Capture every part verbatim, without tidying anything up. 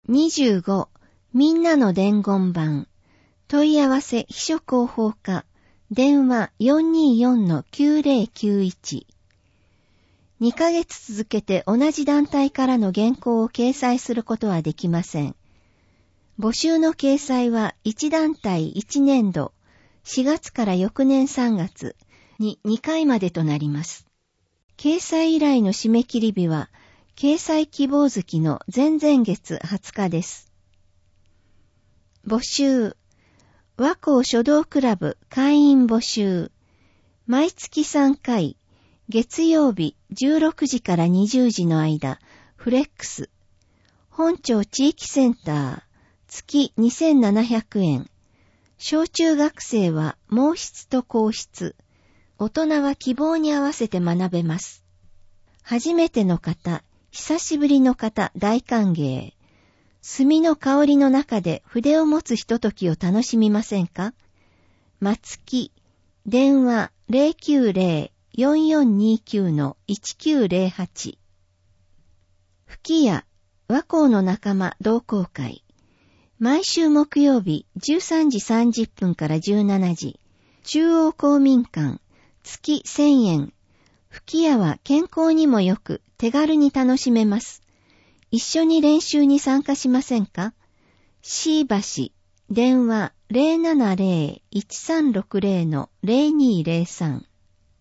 にじゅうご、みんなの伝言版。問い合わせ秘書広報課。電話 よんにーよんのきゅうぜろきゅういち。にかげつ続けて同じ団体からの原稿を掲載することはできません。募集の掲載はいち団体いちねんど、しがつから翌年さんがつににかいまでとなります。掲載依頼の締め切り日は、掲載希望月の前々月はつかです。募集。和光書道クラブ会員募集。毎月さんかい、月曜日じゅうろくじからにじゅうじの間、フレックス。本町地域センター、月にせんななひゃくえん。小中学生は毛筆と硬筆。大人は希望に合わせて学べます。初めての方、久しぶりの方、大歓迎。墨の香りの中で筆を持つひとときを楽しみませんか？松木、電話 ゼロきゅうゼロ よんよんにきゅうのいちきゅうゼロはち。吹屋、和光の仲間同好会。毎週木曜日じゅうさんじさんじゅっぷんからじゅうしちじ。中央公民館、月せんえん。吹屋は健康にもよく手軽に楽しめます。一緒に練習に参加しませんか？椎橋、電話 ゼロななゼロ いちさんろくゼロのゼロにゼロさん。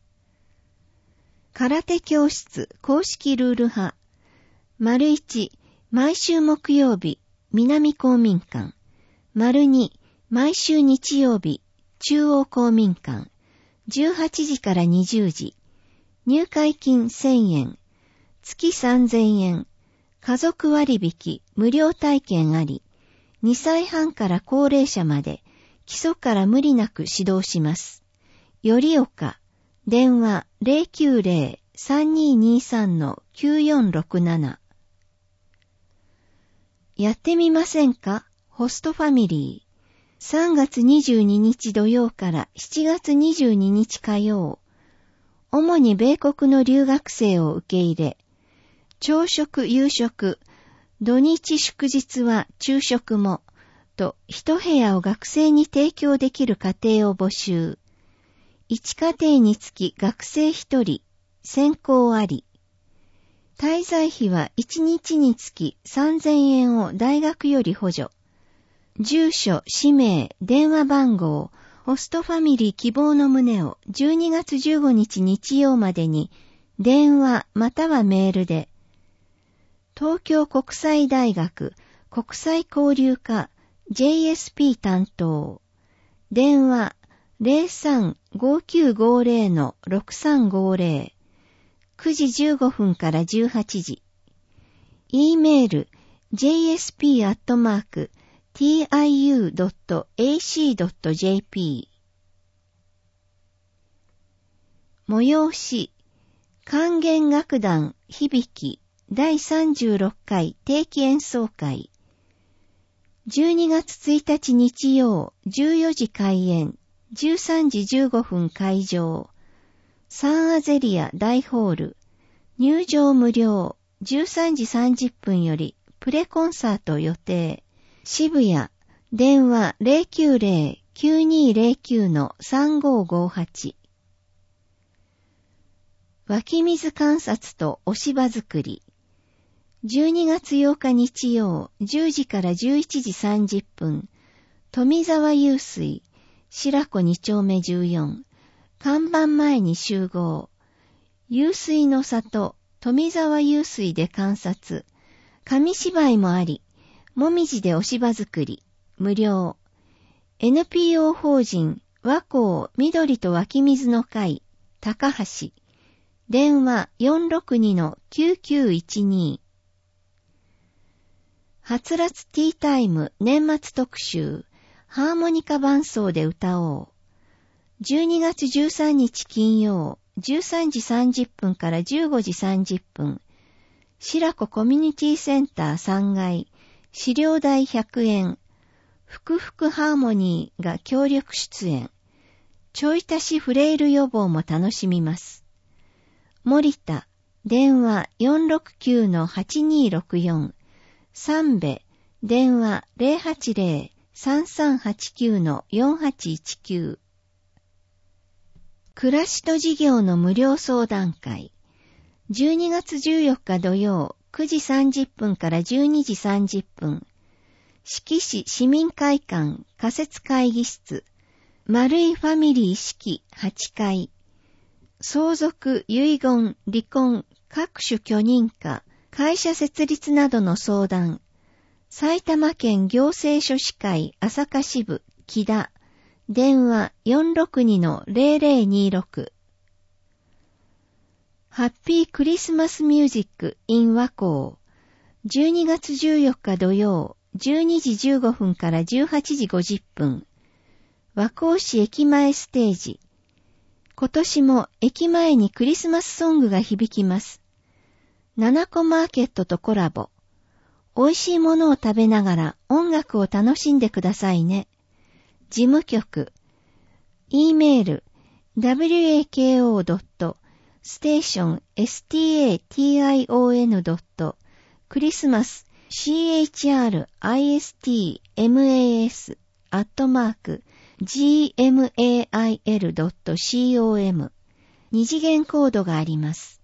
空手教室公式ルール派。丸一、毎週木曜日、南公民館。丸二、毎週日曜日、中央公民館。じゅうはちじからにじゅうじ。入会金せんえん。月さんぜんえん。家族割引、無料体験あり。にさいはんから高齢者まで、基礎から無理なく指導します。よりおか、電話 ゼロきゅうゼロ さんにーにーさんのきゅうよんろくなな。やってみませんか？ホストファミリー。さんがつにじゅうににち土曜からしちがつにじゅうににち火曜。主に米国の留学生を受け入れ、朝食、夕食、土日祝日は昼食も、と一部屋を学生に提供できる家庭を募集。一家庭につき学生一人、先行あり。滞在費はいちにちにつきさんぜんえんを大学より補助。住所、氏名、電話番号、ホストファミリー希望の旨をじゅうにがつじゅうごにち日曜までに電話またはメールで、東京国際大学国際交流課 ジェイエスピー 担当。電話 ゼロさん ごきゅうごゼロのろくさんごゼロ。くじじゅうごふんからじゅうはちじ。e メール ジェイエスピー アットマーク ティーアイユー ドット エーシー ドット ジェーピー。催し管弦楽団響きだいさんじゅうろっかい定期演奏会。じゅうにがつついたち日曜じゅうよじ開演、じゅうさんじじゅうごふん会場。サンアゼリア大ホール。入場無料。じゅうさんじさんじゅっぷんよりプレコンサート予定。渋谷。電話 ゼロきゅうゼロ きゅうにーゼロきゅうのさんごーごーはち。湧き水観察と押し場作り。じゅうにがつようか日曜じゅうじからじゅういちじさんじゅっぷん。富沢湧水。白子にちょうめじゅうよん。看板前に集合。湧水の里、富沢湧水で観察。紙芝居もあり、もみじで押し場作り。無料。エヌピーオー 法人、和光緑と湧き水の会、高橋。電話 よんろくにのきゅうきゅういちに。はつらつティータイム年末特集、ハーモニカ伴奏で歌おう。じゅうにがつじゅうさんにち金曜、じゅうさんじさんじゅっぷんからじゅうごじさんじゅっぷん。白子コミュニティセンターさんがい、資料代ひゃくえん。ふくふくハーモニーが協力出演。ちょい足しフレイル予防も楽しみます。森田、電話 よんろくきゅうのはちにーろくよん。三部、 電話 ゼロはちゼロ さんさんはちきゅう よんはちいちきゅう。暮らしと事業の無料相談会。じゅうにがつじゅうよっか土曜くじさんじゅっぷんからじゅうにじさんじゅっぷん。志木市市民会館仮設会議室。丸いファミリー式はちかい。相続、遺言、離婚、各種許認可、会社設立などの相談。埼玉県行政書士会朝霞支部木田。電話 よんろくにのゼロゼロにろく。ハッピークリスマスミュージック in 和光。じゅうにがつじゅうよっか土曜じゅうにじじゅうごふんからじゅうはちじごじゅっぷん。和光市駅前ステージ。今年も駅前にクリスマスソングが響きます。ななこマーケットとコラボ。美味しいものを食べながら音楽を楽しんでくださいね。事務局。E メール ダブリューエーケーオー ドット ステーション ステーション ドット クリスマス チャーリスマス アットマーク ジーエムエーアイエル ドット コム 二次元コードがあります。